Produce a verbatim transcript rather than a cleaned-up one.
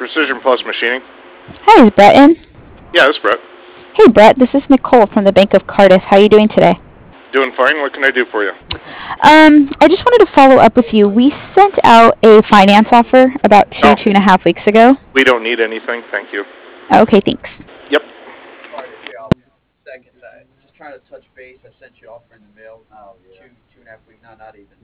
Precision Plus Machining. Hi, is Brett in? Yeah, this is Brett. Hey, Brett, this is Nicole from the Bank of Cardiff. How are you doing today? Doing fine. What can I do for you? Um, I just wanted to follow up with you. We sent out a finance offer about two, Oh. two and a half weeks ago. We don't need anything, thank you. Okay, thanks. Yep. Cardiff, yeah, I'll second that. Just trying to touch base. I sent you offer in the mail two, two and a half weeks, no, not even.